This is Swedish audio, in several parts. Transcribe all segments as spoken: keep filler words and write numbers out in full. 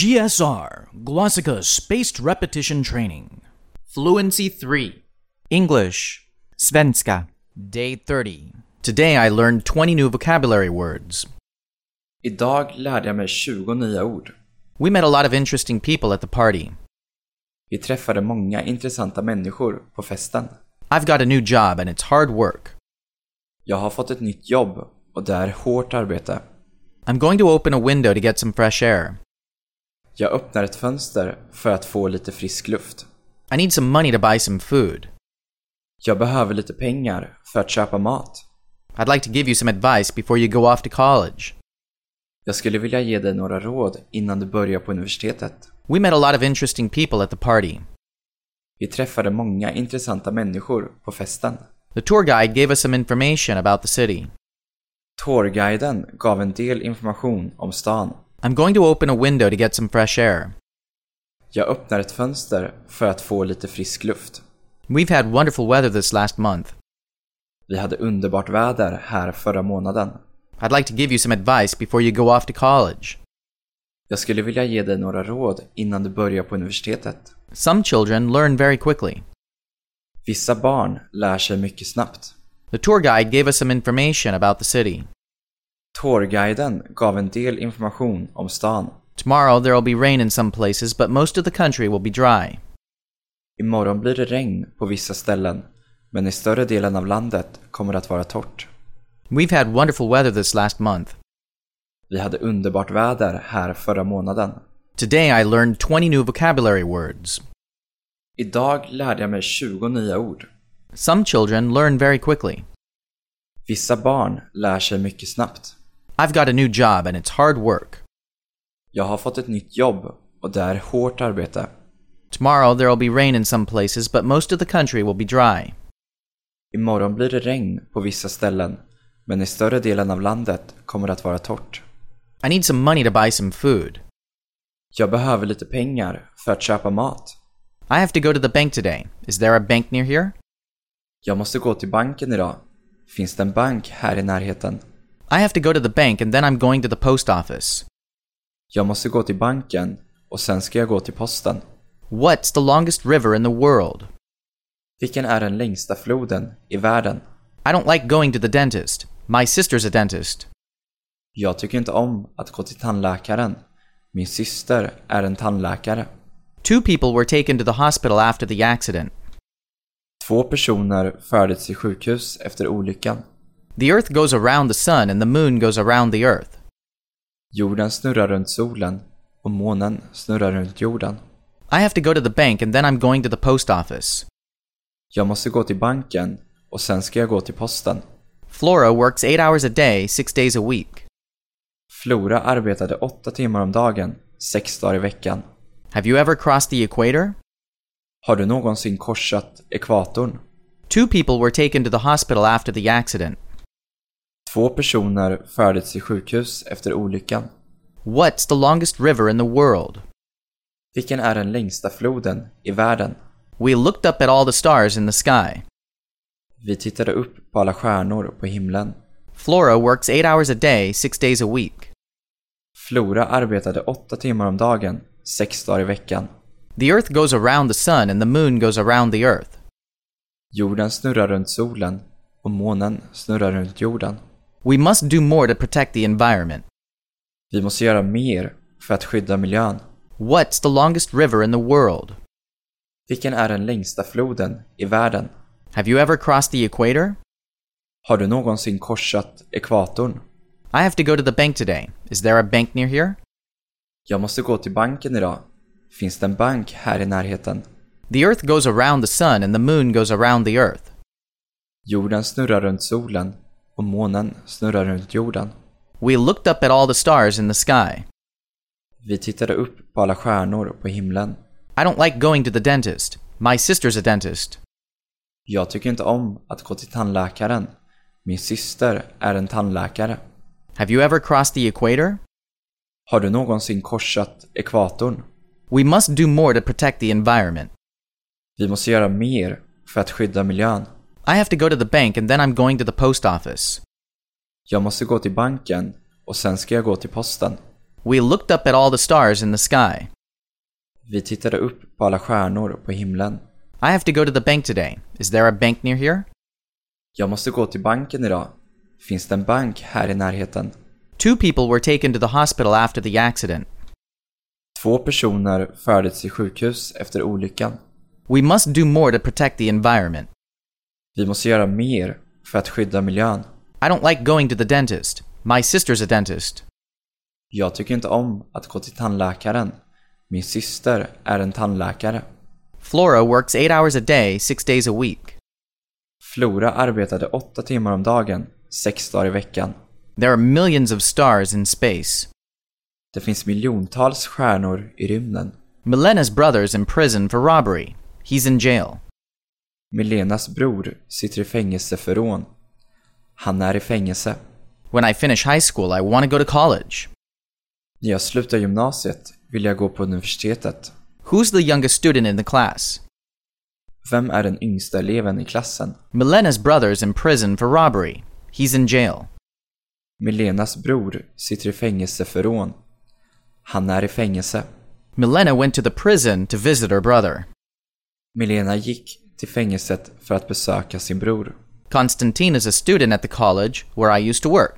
G S R, Glossika Spaced Repetition Training. Fluency three. English. Svenska. Day thirty. Today I learned twenty new vocabulary words. Idag lärde jag mig tjugo nya ord. We met a lot of interesting people at the party. Vi träffade många intressanta människor på festen. I've got a new job and it's hard work. Jag har fått ett nytt jobb och det är hårt arbete. I'm going to open a window to get some fresh air. Jag öppnar ett fönster för att få lite frisk luft. I need some money to buy some food. Jag behöver lite pengar för att köpa mat. I'd like to give you some advice before you go off to college. Jag skulle vilja ge dig några råd innan du börjar på universitetet. We met a lot of interesting people at the party. Vi träffade många intressanta människor på festen. The tour guide gave us some information about the city. Tourguiden gav en del information om stan. I'm going to open a window to get some fresh air. Jag öppnar ett fönster för att få lite frisk luft. We've had wonderful weather this last month. Vi hade underbart väder här förra månaden. I'd like to give you some advice before you go off to college. Jag skulle vilja ge dig några råd innan du börjar på universitetet. Some children learn very quickly. Vissa barn lär sig mycket snabbt. The tour guide gave us some information about the city. Tourguiden gav en del information om stan. Tomorrow there will be rain in some places, but most of the country will be dry. Imorgon blir det regn på vissa ställen, men i större delen av landet kommer det att vara torrt. We've had wonderful weather this last month. Vi hade underbart väder här förra månaden. Today I learned twenty new vocabulary words. Idag lärde jag mig tjugo nya ord. Some children learn very quickly. Vissa barn lär sig mycket snabbt. I've got a new job and it's hard work. Jag har fått ett nytt jobb och det är hårt arbete. Tomorrow there will be rain in some places, but most of the country will be dry. Imorgon blir det regn på vissa ställen, men i större delen av landet kommer det att vara torrt. I need some money to buy some food. Jag behöver lite pengar för att köpa mat. I have to go to the bank today. Is there a bank near here? Jag måste gå till banken idag. Finns det en bank här i närheten? I have to go to the bank and then I'm going to the post office. Jag måste gå till banken och sen ska jag gå till posten. What's the longest river in the world? Vilken är den längsta floden i världen? I don't like going to the dentist. My sister's a dentist. Jag tycker inte om att gå till tandläkaren. Min syster är en tandläkare. Two people were taken to the hospital after the accident. Två personer fördes till sjukhus efter olyckan. The earth goes around the sun and the moon goes around the earth. Jorden snurrar runt solen och månen snurrar runt jorden. I have to go to the bank and then I'm going to the post office. Jag måste gå till banken och sen ska jag gå till posten. Flora works eight hours a day, six days a week. Flora arbetade åtta timmar om dagen, sex dagar i veckan. Have you ever crossed the equator? Har du någonsin korsat ekvatorn? Two people were taken to the hospital after the accident. Två personer fördes till sjukhus efter olyckan. What's the longest river in the world? Vilken är den längsta floden i världen? We looked up at all the stars in the sky. Vi tittade upp på alla stjärnor på himlen. Flora works eight hours a day, six days a week. Flora arbetade åtta timmar om dagen, sex dagar i veckan. The earth goes around the sun and the moon goes around the earth. Jorden snurrar runt solen och månen snurrar runt jorden. We must do more to protect the environment. Vi måste göra mer för att skydda miljön. What's the longest river in the world? Vilken är den längsta floden i världen? Have you ever crossed the equator? Har du någonsin korsat ekvatorn? I have to go to the bank today. Is there a bank near here? Jag måste gå till banken idag. Finns det en bank här i närheten? The earth goes around the sun and the moon goes around the earth. Jorden snurrar runt solen och månen snurrar runt jorden. We looked up at all the stars in the sky. Vi tittade upp på alla stjärnor på himlen. I don't like going to the dentist. My sister's a dentist. Jag tycker inte om att gå till tandläkaren. Min syster är en tandläkare. Have you ever crossed the equator? Har du någonsin korsat ekvatorn? We must do more to protect the environment. Vi måste göra mer för att skydda miljön. I have to go to the bank and then I'm going to the post office. Jag måste gå till banken och sen ska jag gå till posten. We looked up at all the stars in the sky. Vi tittade upp på alla stjärnor på himlen. I have to go to the bank today. Is there a bank near here? Jag måste gå till banken idag. Finns det en bank här i närheten? Two people were taken to the hospital after the accident. Två personer fördes till sjukhus efter olyckan. We must do more to protect the environment. Vi måste göra mer för att skydda miljön. I don't like going to the dentist. My sister's a dentist. Jag tycker inte om att gå till tandläkaren. Min syster är en tandläkare. Flora works eight hours a day, six days a week. Flora arbetade åtta timmar om dagen, sex dagar i veckan. There are millions of stars in space. Det finns miljontals stjärnor i rymden. Milena's brother's in prison for robbery. He's in jail. Milenas bror sitter i fängelse för rån. Han är i fängelse. When I finish high school, I want to go to college. När jag slutar gymnasiet vill jag gå på universitetet. Who's the youngest student in the class? Vem är den yngsta eleven i klassen? Milena's brother's in prison for robbery. He's in jail. Milenas bror sitter i fängelse för rån. Han är i fängelse. Milena went to the prison to visit her brother. Milena gick till fängelset för att besöka sin bror. Constantine is a student at the college where I used to work.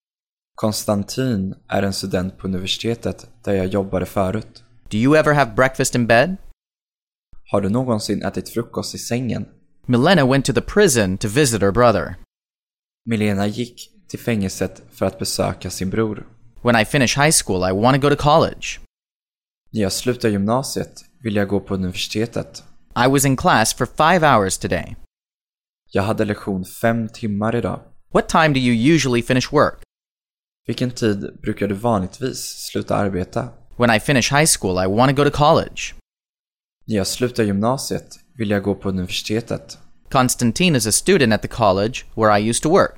Konstantin är en student på universitetet där jag jobbade förut. Do you ever have breakfast in bed? Har du någonsin ätit frukost i sängen? Milena went to the prison to visit her brother. Milena gick till fängelset för att besöka sin bror. When I finish high school, I want to go to college. När jag slutar gymnasiet vill jag gå på universitetet. I was in class for five hours today. Jag hade lektion fem timmar idag. What time do you usually finish work? Vilken tid brukar du vanligtvis sluta arbeta? When I finish high school, I want to go to college. När jag slutar gymnasiet vill jag gå på universitetet. Constantine is a student at the college where I used to work.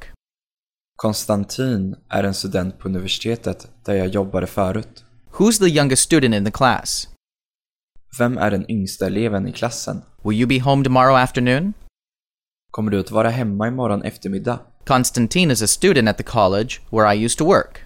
Konstantin är en student på universitetet där jag jobbade förut. Who's the youngest student in the class? Vem är den yngsta eleven i klassen? Will you be home tomorrow afternoon? Kommer du att vara hemma imorgon eftermiddag? Constantine is a student at the college where I used to work.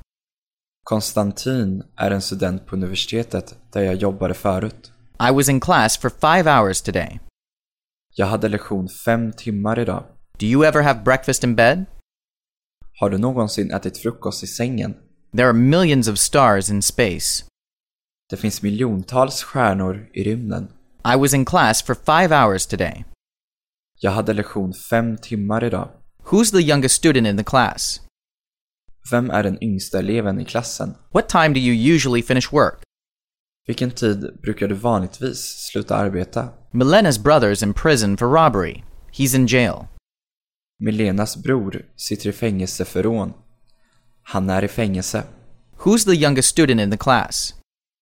Konstantin är en student på universitetet där jag jobbade förut. I was in class for five hours today. Jag hade lektion fem timmar idag. Do you ever have breakfast in bed? Har du någonsin ätit frukost i sängen? There are millions of stars in space. Det finns miljontals stjärnor i rymden. I was in class for five hours today. Jag hade lektion fem timmar idag. Who's the youngest student in the class? Vem är den yngsta eleven i klassen? What time do you usually finish work? Vilken tid brukar du vanligtvis sluta arbeta? Milena's brother's in prison for robbery. He's in jail. Milenas bror sitter i fängelse för rån. Han är i fängelse. Who's the youngest student in the class?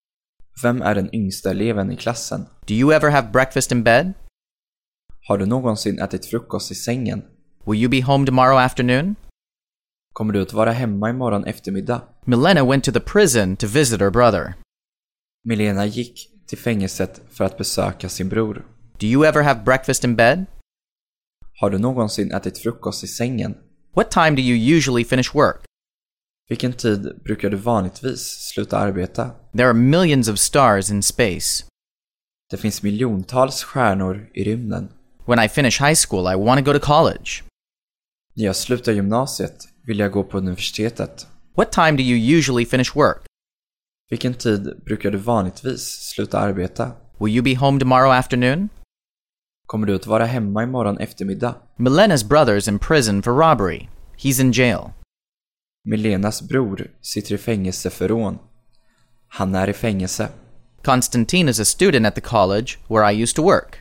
Vem är den yngsta eleven i klassen? Do you ever have breakfast in bed? Har du någonsin ätit frukost i sängen? Will you be home tomorrow afternoon? Kommer du att vara hemma imorgon eftermiddag? Milena went to the prison to visit her brother. Milena gick till fängelset för att besöka sin bror. Do you ever have breakfast in bed? Har du någonsin ätit frukost i sängen? What time do you usually finish work? Vilken tid brukar du vanligtvis sluta arbeta? There are millions of stars in space. Det finns miljontals stjärnor i rymden. When I finish high school, I want to go to college. När jag slutar gymnasiet vill jag gå på universitetet. What time do you usually finish work? Vilken tid brukar du vanligtvis sluta arbeta? Will you be home tomorrow afternoon? Kommer du att vara hemma imorgon eftermiddag? Milena's brother's in prison for robbery. He's in jail. Milenas bror sitter i fängelse för rån. Han är i fängelse. Constantine is a student at the college where I used to work.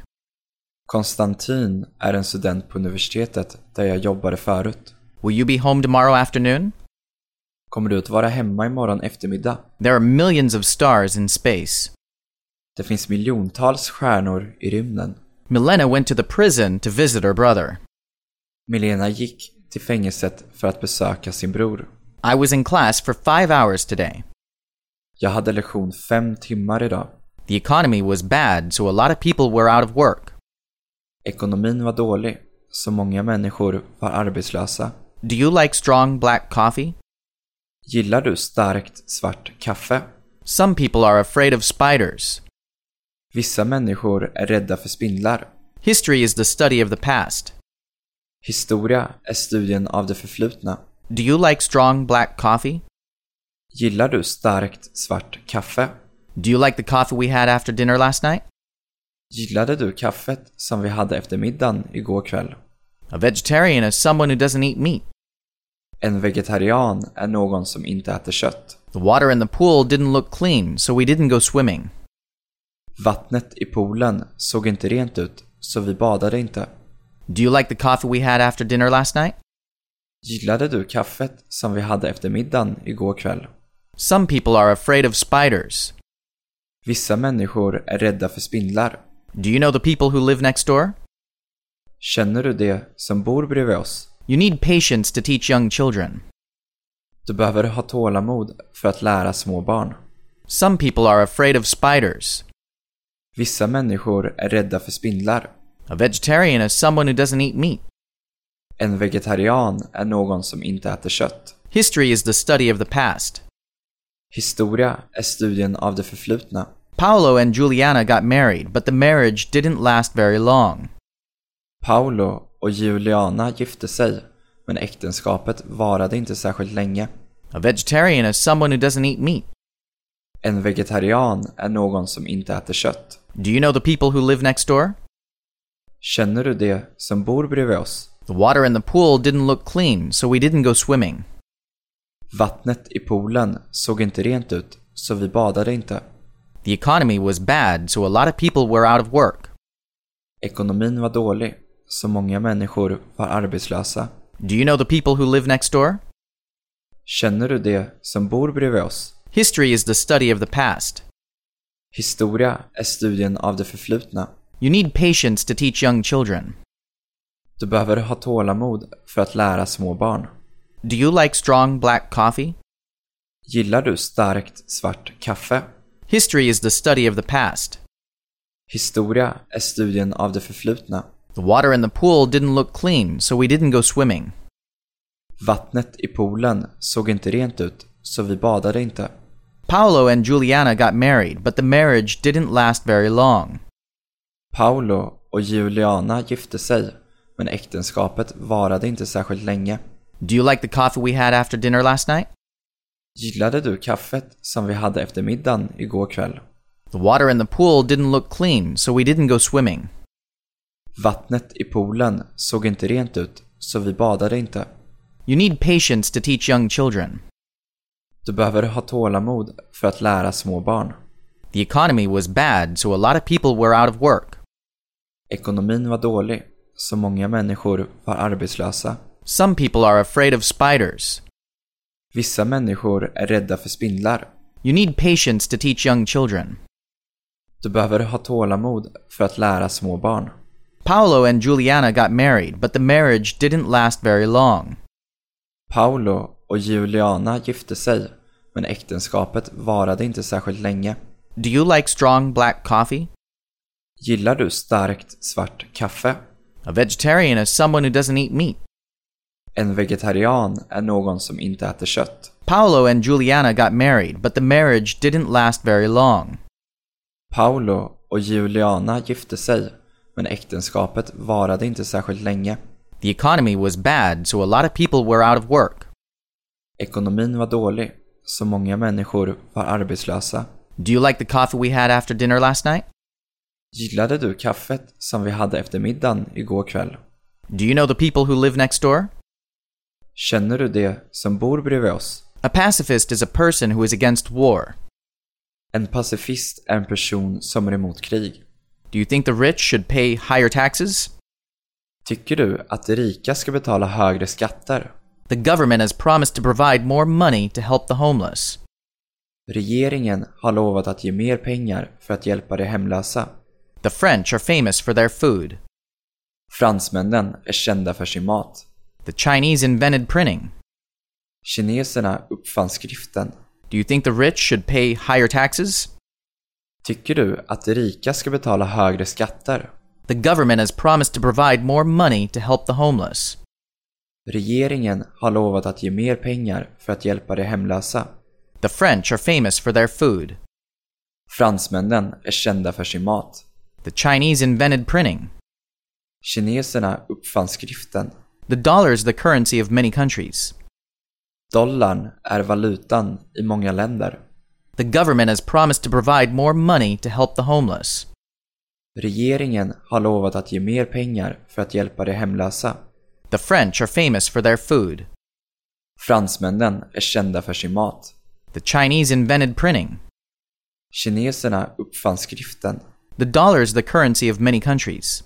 Konstantin är en student på universitetet där jag jobbade förut. Will you be home tomorrow afternoon? Kommer du att vara hemma imorgon eftermiddag? There are millions of stars in space. Det finns miljontals stjärnor i rymden. Milena went to the prison to visit her brother. Milena gick till fängelset för att besöka sin bror. I was in class for five hours today. Jag hade lektion fem timmar idag. The economy was bad, so a lot of people were out of work. Ekonomin var dålig, så många människor var arbetslösa. Do you like strong black coffee? Gillar du starkt svart kaffe? Some people are afraid of spiders. Vissa människor är rädda för spindlar. History is the study of the past. Historia är studien av det förflutna. Do you like strong black coffee? Gillar du starkt svart kaffe? Do you like the coffee we had after dinner last night? Gillade du kaffet som vi hade efter middagen igår kväll? A vegetarian is someone who doesn't eat meat. En vegetarian är någon som inte äter kött. The water in the pool didn't look clean, so we didn't go swimming. Vattnet i poolen såg inte rent ut, så vi badade inte. Do you like the coffee we had after dinner last night? Gillade du kaffet som vi hade efter middagen igår kväll? Some people are afraid of spiders. Vissa människor är rädda för spindlar. Do you know the people who live next door? Känner du det som bor bredvid oss? You need patience to teach young children. Du behöver ha tålamod för att lära små barn. Some people are afraid of spiders. Vissa människor är rädda för spindlar. A vegetarian is someone who doesn't eat meat. En vegetarian är någon som inte äter kött. History is the study of the past. Historia är studien av det förflutna. Paolo and Juliana got married, but the marriage didn't last very long. Paolo och Juliana gifte sig, men äktenskapet varade inte särskilt länge. A vegetarian is someone who doesn't eat meat. En vegetarian är någon som inte äter kött. Do you know the people who live next door? Känner du det som bor bredvid oss? The water in the pool didn't look clean, so we didn't go swimming. Vattnet i poolen såg inte rent ut, så vi badade inte. The economy was bad, so a lot of people were out of work. Ekonomin var dålig, så många människor var arbetslösa. Do you know the people who live next door? Känner du det som bor bredvid oss? History is the study of the past. Historia är studien av det förflutna. You need patience to teach young children. Du behöver ha tålamod för att lära små barn. Do you like strong black coffee? Gillar du starkt svart kaffe? History is the study of the past. Historia är studien av det förflutna. The water in the pool didn't look clean, so we didn't go swimming. Vattnet i poolen såg inte rent ut, så vi badade inte. Paolo and Juliana got married, but the marriage didn't last very long. Paolo och Juliana gifte sig, men äktenskapet varade inte särskilt länge. Do you like the coffee we had after dinner last night? Gillade du kaffet som vi hade efter middagen igår kväll? The water in the pool didn't look clean, so we didn't go swimming. Vattnet i poolen såg inte rent ut, så vi badade inte. You need patience to teach young children. Du behöver ha tålamod för att lära små barn. The economy was bad, so a lot of people were out of work. Ekonomin var dålig, så många människor var arbetslösa. Some people are afraid of spiders. Vissa människor är rädda för spindlar. You need patience to teach young children. Du behöver ha tålamod för att lära små barn. Paolo and Juliana got married, but the marriage didn't last very long. Paolo och Juliana gifte sig, men äktenskapet varade inte särskilt länge. Do you like strong black coffee? Gillar du starkt svart kaffe? A vegetarian is someone who doesn't eat meat. En vegetarian är någon som inte äter kött. Paolo and Juliana got married, but the marriage didn't last very long. Paolo och Juliana gifte sig, men äktenskapet varade inte särskilt länge. The economy was bad, so a lot of people were out of work. Ekonomin var dålig, så många människor var arbetslösa. Do you like the coffee we had after dinner last night? Gillade du kaffet som vi hade efter middagen igår kväll? Do you know the people who live next door? Känner du det som bor bredvid oss? A pacifist is a person who is against war. En pacifist är en person som är emot krig. Do you think the rich should pay higher taxes? Tycker du att de rika ska betala högre skatter? The government has promised to provide more money to help the homeless. Regeringen har lovat att ge mer pengar för att hjälpa de hemlösa. The French are famous for their food. Fransmännen är kända för sin mat. The Chinese invented printing. Kineserna uppfann skriften. Do you think the rich should pay higher taxes? Tycker du att de rika ska betala högre skatter? The government has promised to provide more money to help the homeless. Regeringen har lovat att ge mer pengar för att hjälpa de hemlösa. The French are famous for their food. Fransmännen är kända för sin mat. The Chinese invented printing. Kineserna uppfann skriften. The dollar is the currency of many countries. Dollarn är valutan i många länder. The government has promised to provide more money to help the homeless. Regeringen har lovat att ge mer pengar för att hjälpa de hemlösa. The French are famous for their food. Fransmännen är kända för sin mat. The Chinese invented printing. Kineserna uppfann skriften. The dollar is the currency of many countries.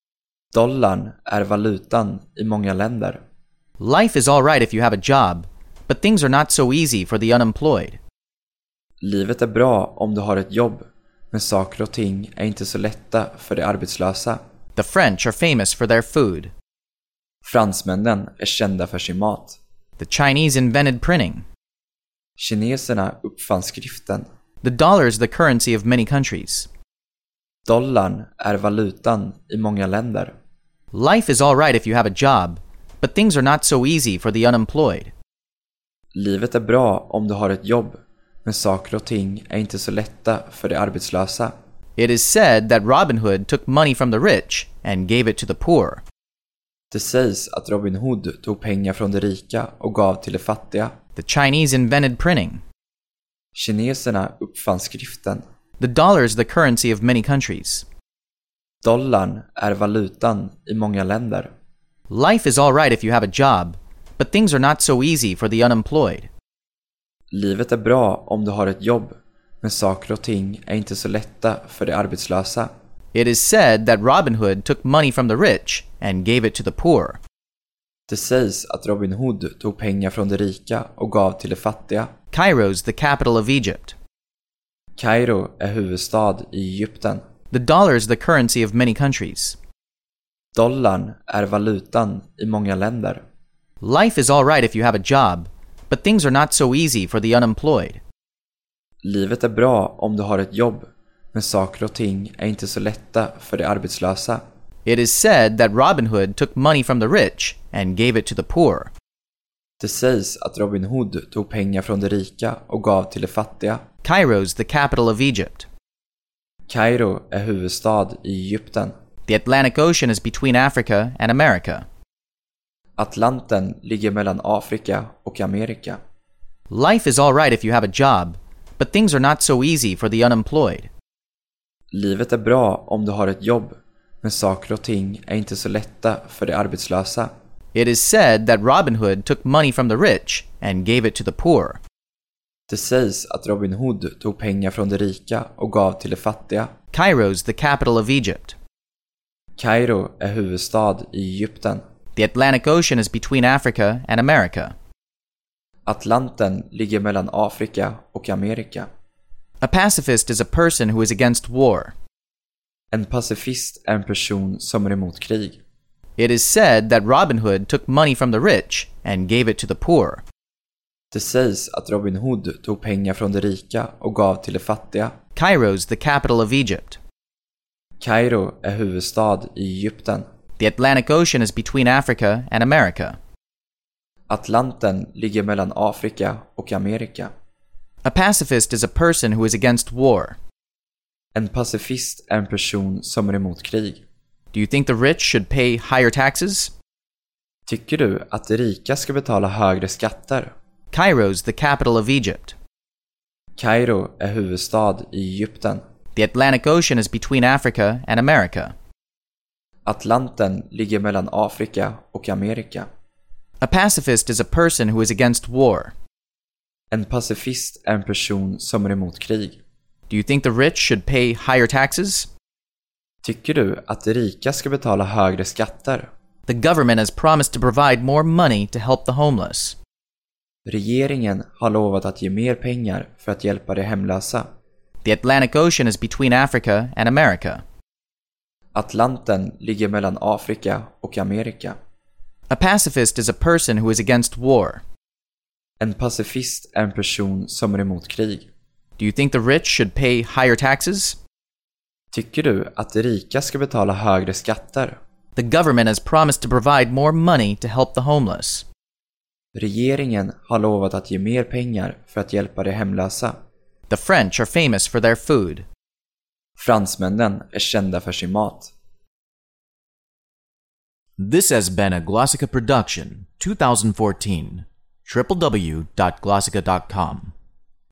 Dollarn är valutan i många länder. Life is all right if you have a job, but things are not so easy for the unemployed. Livet är bra om du har ett jobb, men saker och ting är inte så lätta för de arbetslösa. The French are famous for their food. Fransmännen är kända för sin mat. The Chinese invented printing. Kineserna uppfann skriften. The dollar is the currency of many countries. Dollarn är valutan i många länder. Life is all right if you have a job, but things are not so easy for the unemployed. Livet är bra om du har ett jobb, men saker och ting är inte så lätta för de arbetslösa. It is said that Robin Hood took money from the rich and gave it to the poor. Det sägs att Robin Hood tog pengar från de rika och gav till de fattiga. The Chinese invented printing. Kineserna uppfann skriften. The dollar is the currency of many countries. Dollarn är valutan i många länder. Life is all right if you have a job, but things are not so easy for the unemployed. Livet är bra om du har ett jobb, men saker och ting är inte så lätta för de arbetslösa. It is said that Robin Hood took money from the rich and gave it to the poor. Det sägs att Robin Hood tog pengar från de rika och gav till de fattiga. Cairo is the capital of Egypt. Kairo är huvudstad i Egypten. The dollar is the currency of many countries. Dollarn är valutan i många länder. Life is all right if you have a job, but things are not so easy for the unemployed. Livet är bra om du har ett jobb, men saker och ting är inte så lätta för de arbetslösa. It is said that Robin Hood took money from the rich and gave it to the poor. Det sägs att Robin Hood tog pengar från de rika och gav till de fattiga. Cairo is the capital of Egypt. Kairo är huvudstad i Egypten. The Atlantic Ocean is between Africa and America. Atlanten ligger mellan Afrika och Amerika. Life is all right if you have a job, but things are not so easy for the unemployed. Livet är bra om du har ett jobb, men saker och ting är inte så lätta för de arbetslösa. It is said that Robin Hood took money from the rich and gave it to the poor. Det sägs att Robin Hood tog pengar från de rika och gav till de fattiga. Cairo is the capital of Egypt. Kairo är huvudstad i Egypten. The Atlantic Ocean is between Africa and America. Atlanten ligger mellan Afrika och Amerika. A pacifist is a person who is against war. En pacifist är en person som är emot krig. It is said that Robin Hood took money from the rich and gave it to the poor. Det sägs att Robin Hood tog pengar från de rika och gav till de fattiga. Cairo is the capital of Egypt. Kairo är huvudstad i Egypten. The Atlantic Ocean is between Africa and America. Atlanten ligger mellan Afrika och Amerika. A pacifist is a person who is against war. En pacifist är en person som är emot krig. Do you think the rich should pay higher taxes? Tycker du att de rika ska betala högre skatter? Cairo is the capital of Egypt. Kairo är huvudstad i Egypten. The Atlantic Ocean is between Africa and America. Atlanten ligger mellan Afrika och Amerika. A pacifist is a person who is against war. En pacifist är en person som är emot krig. Do you think the rich should pay higher taxes? Tycker du att de rika ska betala högre skatter? The government has promised to provide more money to help the homeless. Regeringen har lovat att ge mer pengar för att hjälpa de hemlösa. The Atlantic Ocean is between Africa and America. Atlanten ligger mellan Afrika och Amerika. A pacifist is a person who is against war. En pacifist är en person som är emot krig. Do you think the rich should pay higher taxes? Tycker du att de rika ska betala högre skatter? The government has promised to provide more money to help the homeless. Regeringen har lovat att ge mer pengar för att hjälpa de hemlösa. The French are famous for their food. Fransmännen är kända för sin mat. This has been a Glossica production, twenty fourteen. w w w dot glossica dot com